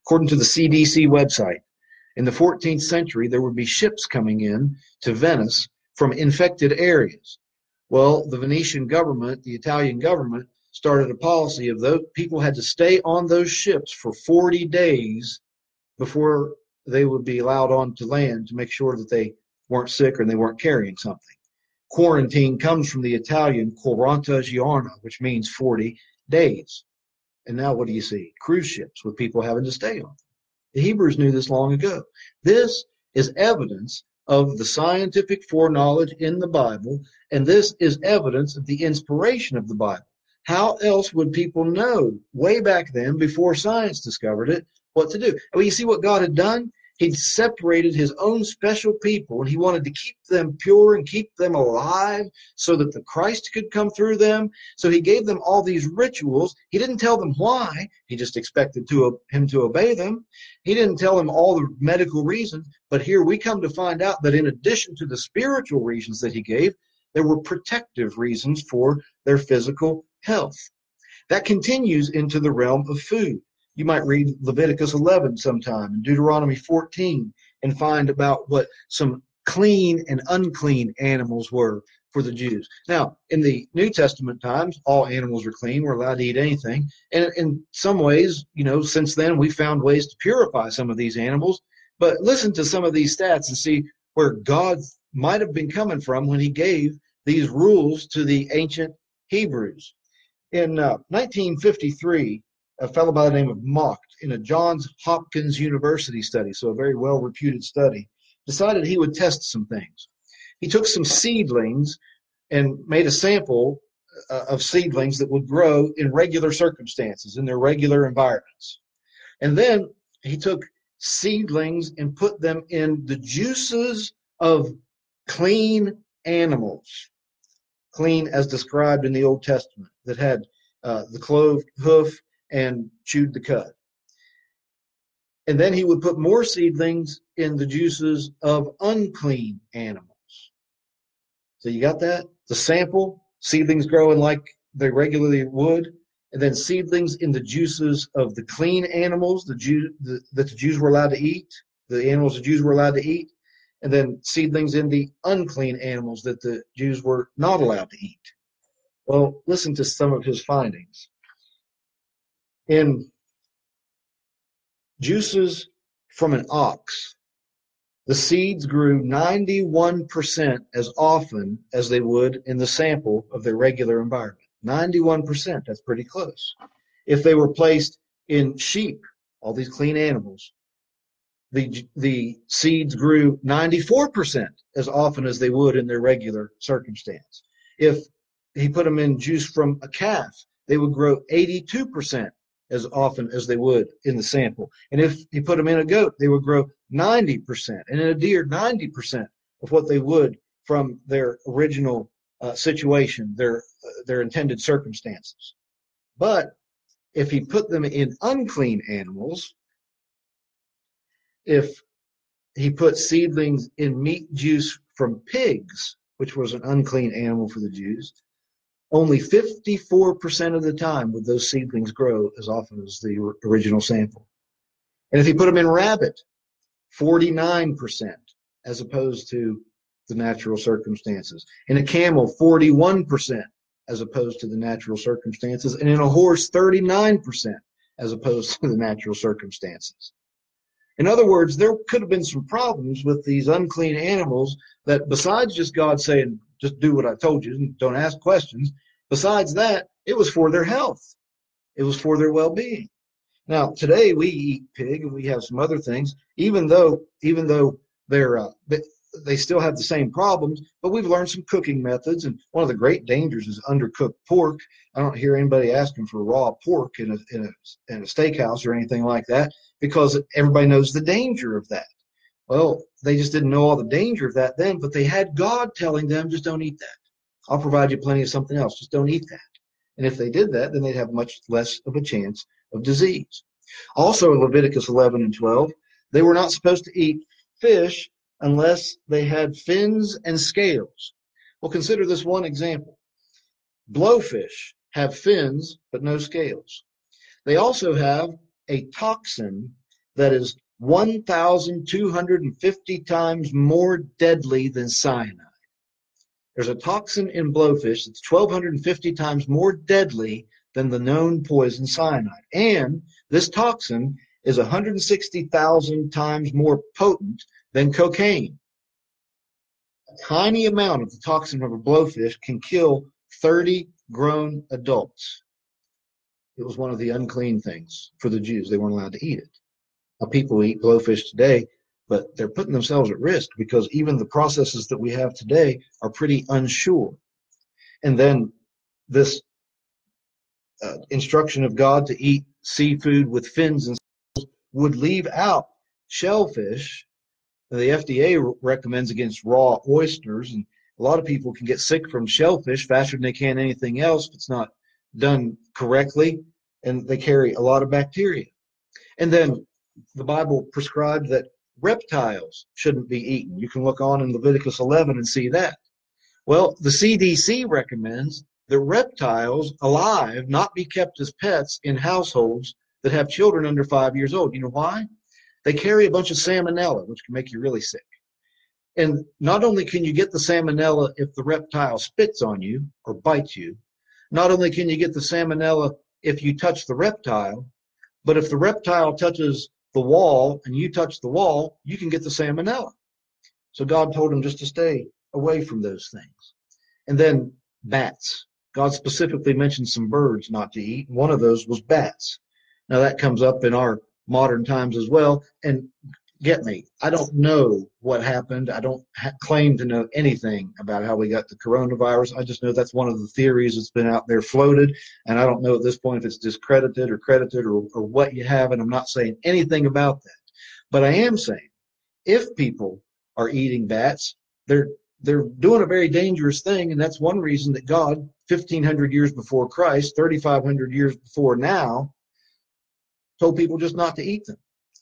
According to the CDC website, in the 14th century, there would be ships coming in to Venice from infected areas. Well, the Venetian government, the Italian government, started a policy of those people had to stay on those ships for 40 days before they would be allowed on to land to make sure that they weren't sick or they weren't carrying something. Quarantine comes from the Italian quaranta giorni, which means 40 days. And now what do you see? Cruise ships with people having to stay on. The Hebrews knew this long ago. This is evidence of the scientific foreknowledge in the Bible, and this is evidence of the inspiration of the Bible. How else would people know way back then, before science discovered it, what to do? Well, you see what God had done? He'd separated his own special people, and he wanted to keep them pure and keep them alive so that the Christ could come through them. So he gave them all these rituals. He didn't tell them why. He just expected him to obey them. He didn't tell them all the medical reasons. But here we come to find out that in addition to the spiritual reasons that he gave, there were protective reasons for their physical health. That continues into the realm of food. You might read Leviticus 11 sometime and Deuteronomy 14 and find about what some clean and unclean animals were for the Jews. Now, in the New Testament times, all animals are clean. We're allowed to eat anything. And in some ways, since then, we found ways to purify some of these animals. But listen to some of these stats and see where God might have been coming from when he gave these rules to the ancient Hebrews. In 1953, a fellow by the name of Mach, in a Johns Hopkins University study, so a very well-reputed study, decided he would test some things. He took some seedlings and made a sample of seedlings that would grow in regular circumstances, in their regular environments. And then he took seedlings and put them in the juices of clean animals, clean as described in the Old Testament, that had the clove hoof and chewed the cud. And then he would put more seedlings in the juices of unclean animals. So you got that? The sample, seedlings growing like they regularly would, and then seedlings in the juices of the clean animals that the Jews were allowed to eat, the animals the Jews were allowed to eat, and then seedlings in the unclean animals that the Jews were not allowed to eat. Well, listen to some of his findings. In juices from an ox, the seeds grew 91% as often as they would in the sample of their regular environment. 91%, that's pretty close. If they were placed in sheep, all these clean animals, the seeds grew 94% as often as they would in their regular circumstance. If he put them in juice from a calf, they would grow 82% as often as they would in the sample. And if he put them in a goat, they would grow 90%, and in a deer, 90% of what they would from their original situation, their intended circumstances. But if he put them in unclean animals, if he put seedlings in meat juice from pigs, which was an unclean animal for the Jews, only 54% of the time would those seedlings grow as often as the original sample. And if you put them in rabbit, 49% as opposed to the natural circumstances. In a camel, 41% as opposed to the natural circumstances. And in a horse, 39% as opposed to the natural circumstances. In other words, there could have been some problems with these unclean animals that besides just God saying, just do what I told you and don't ask questions, besides that, it was for their health. It was for their well-being. Now, today we eat pig and we have some other things, even though they still have the same problems, but we've learned some cooking methods, and one of the great dangers is undercooked pork. I don't hear anybody asking for raw pork in a steakhouse or anything like that because everybody knows the danger of that. Well, they just didn't know all the danger of that then, but they had God telling them, just don't eat that. I'll provide you plenty of something else. Just don't eat that. And if they did that, then they'd have much less of a chance of disease. Also in Leviticus 11 and 12, they were not supposed to eat fish unless they had fins and scales. Well, consider this one example. Blowfish have fins but no scales. They also have a toxin that is 1,250 times more deadly than cyanide. There's a toxin in blowfish that's 1,250 times more deadly than the known poison cyanide. And this toxin is 160,000 times more potent than cocaine. A tiny amount of the toxin of a blowfish can kill 30 grown adults. It was one of the unclean things for the Jews. They weren't allowed to eat it. Now, people eat blowfish today, but they're putting themselves at risk because even the processes that we have today are pretty unsure. And then this instruction of God to eat seafood with fins and would leave out shellfish. The FDA recommends against raw oysters, and a lot of people can get sick from shellfish faster than they can anything else if it's not done correctly, and they carry a lot of bacteria. And then the Bible prescribed that reptiles shouldn't be eaten. You can look on in Leviticus 11 and see that. Well, the CDC recommends that reptiles alive not be kept as pets in households that have children under 5 years old. You know why? They carry a bunch of salmonella, which can make you really sick. And not only can you get the salmonella if the reptile spits on you or bites you, not only can you get the salmonella if you touch the reptile, but if the reptile touches the wall and you touch the wall, you can get the salmonella. So God told him just to stay away from those things. And then bats. God specifically mentioned some birds not to eat. One of those was bats. Now that comes up in our modern times as well. And get me, I don't know what happened. I don't claim to know anything about how we got the coronavirus. I just know that's one of the theories that's been out there floated. And I don't know at this point if it's discredited or credited or what you have. And I'm not saying anything about that. But I am saying if people are eating bats, they're doing a very dangerous thing. And that's one reason that God, 1,500 years before Christ, 3,500 years before now, told people just not to eat them.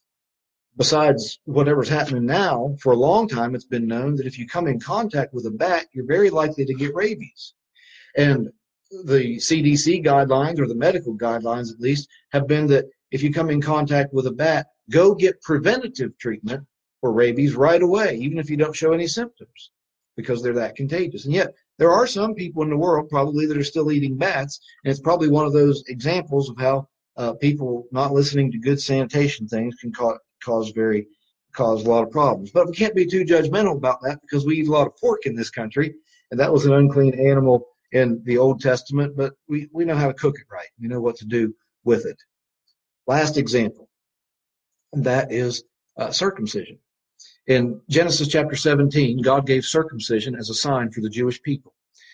Besides whatever's happening now, for a long time it's been known that if you come in contact with a bat, you're very likely to get rabies. And the CDC guidelines, or the medical guidelines at least, have been that if you come in contact with a bat, go get preventative treatment for rabies right away, even if you don't show any symptoms, because they're that contagious. And yet there are some people in the world probably that are still eating bats, and it's probably one of those examples of how people not listening to good sanitation things can cause a lot of problems. But we can't be too judgmental about that because we eat a lot of pork in this country, and that was an unclean animal in the Old Testament, but we know how to cook it right. We know what to do with it. Last example, and that is circumcision. In Genesis chapter 17, God gave circumcision as a sign for the Jewish people.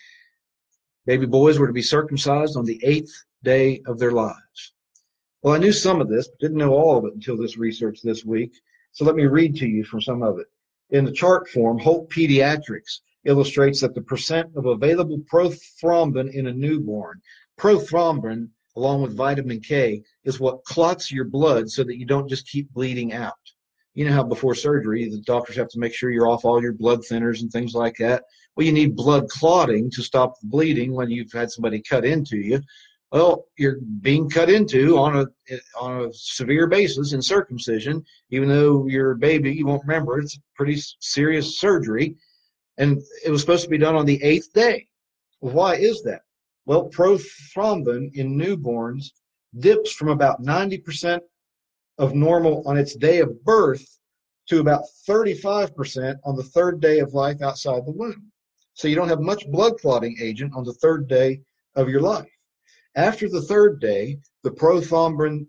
Baby boys were to be circumcised on the 8th day of their lives. Well, I knew some of this, but didn't know all of it until this research this week. So let me read to you from some of it. In the chart form, Hope Pediatrics illustrates that the percent of available prothrombin in a newborn, prothrombin, along with vitamin K, is what clots your blood so that you don't just keep bleeding out. You know how before surgery, the doctors have to make sure you're off all your blood thinners and things like that. Well, you need blood clotting to stop the bleeding when you've had somebody cut into you. Well, you're being cut into on a severe basis in circumcision, even though you're a baby, you won't remember. It's a pretty serious surgery, and it was supposed to be done on the 8th day. Well, why is that? Well, prothrombin in newborns dips from about 90% of normal on its day of birth to about 35% on the 3rd day of life outside the womb. So you don't have much blood clotting agent on the 3rd day of your life. After the 3rd day, the prothrombin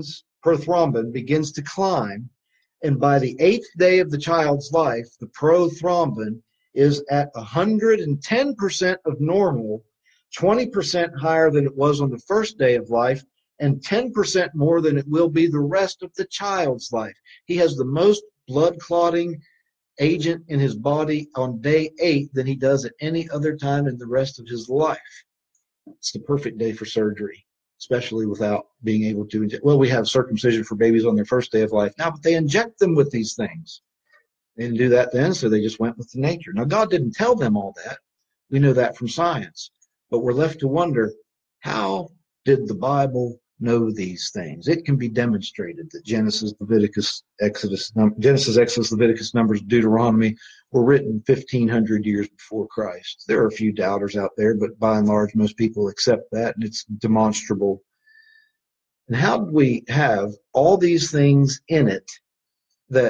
begins to climb, and by the 8th day of the child's life, the prothrombin is at 110% of normal, 20% higher than it was on the 1st day of life, and 10% more than it will be the rest of the child's life. He has the most blood clotting agent in his body on day 8 than he does at any other time in the rest of his life. It's the perfect day for surgery, especially without being able to inject. Well, we have circumcision for babies on their 1st day of life now, but they inject them with these things. They didn't do that then, so they just went with the nature. Now, God didn't tell them all that. We know that from science. But we're left to wonder, how did the Bible know these things. It can be demonstrated that Genesis, Exodus, Leviticus, Numbers, Deuteronomy were written 1,500 years before Christ. There are a few doubters out there, but by and large, most people accept that, and it's demonstrable. And how do we have all these things in it that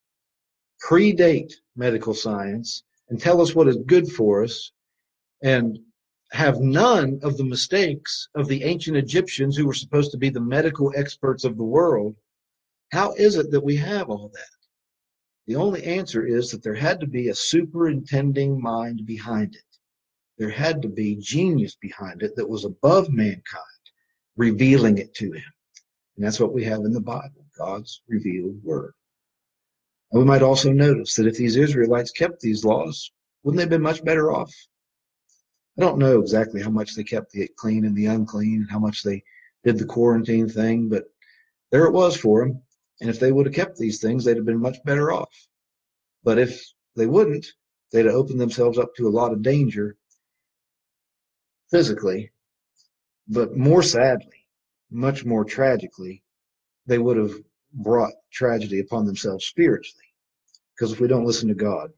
predate medical science and tell us what is good for us, and have none of the mistakes of the ancient Egyptians who were supposed to be the medical experts of the world? How is it that we have all that? The only answer is that there had to be a superintending mind behind it. There had to be genius behind it that was above mankind, revealing it to him. And that's what we have in the Bible, God's revealed word. And we might also notice that if these Israelites kept these laws, wouldn't they have been much better off? I don't know exactly how much they kept the clean and the unclean, and how much they did the quarantine thing, but there it was for them. And if they would have kept these things, they'd have been much better off. But if they wouldn't, they'd have opened themselves up to a lot of danger physically, but more sadly, much more tragically, they would have brought tragedy upon themselves spiritually. Because if we don't listen to God,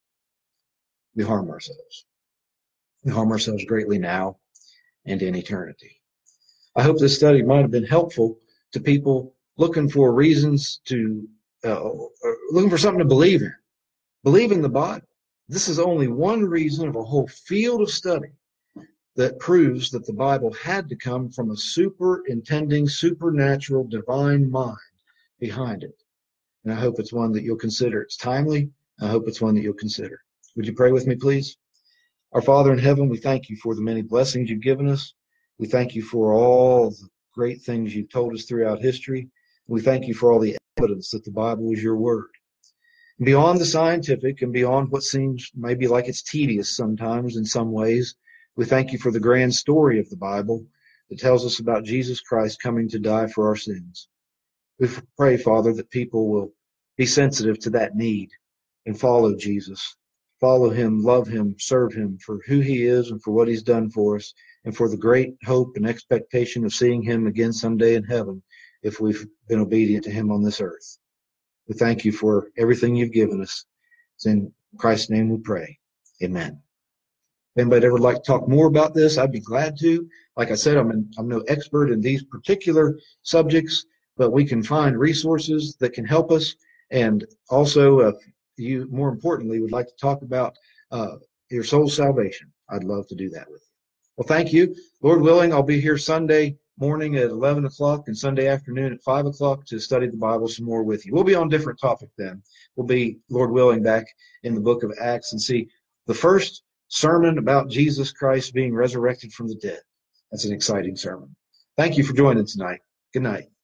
we harm ourselves. We harm ourselves greatly now and in eternity. I hope this study might have been helpful to people looking for reasons to, looking for something to believe in. Believe in the Bible. This is only one reason of a whole field of study that proves that the Bible had to come from a superintending, supernatural, divine mind behind it. And I hope it's one that you'll consider. It's timely. I hope it's one that you'll consider. Would you pray with me, please? Our Father in heaven, we thank you for the many blessings you've given us. We thank you for all the great things you've told us throughout history. We thank you for all the evidence that the Bible is your word. Beyond the scientific and beyond what seems maybe like it's tedious sometimes in some ways, we thank you for the grand story of the Bible that tells us about Jesus Christ coming to die for our sins. We pray, Father, that people will be sensitive to that need and follow Jesus. Follow him, love him, serve him for who he is and for what he's done for us, and for the great hope and expectation of seeing him again someday in heaven if we've been obedient to him on this earth. We thank you for everything you've given us. It's in Christ's name we pray. Amen. If anybody ever like to talk more about this, I'd be glad to. Like I said, I'm no expert in these particular subjects, but we can find resources that can help us. And also, you, more importantly, would like to talk about your soul's salvation, I'd love to do that with you. Well, thank you. Lord willing, I'll be here Sunday morning at 11 o'clock and Sunday afternoon at 5 o'clock to study the Bible some more with you. We'll be on a different topic then. We'll be, Lord willing, back in the book of Acts and see the first sermon about Jesus Christ being resurrected from the dead. That's an exciting sermon. Thank you for joining tonight. Good night.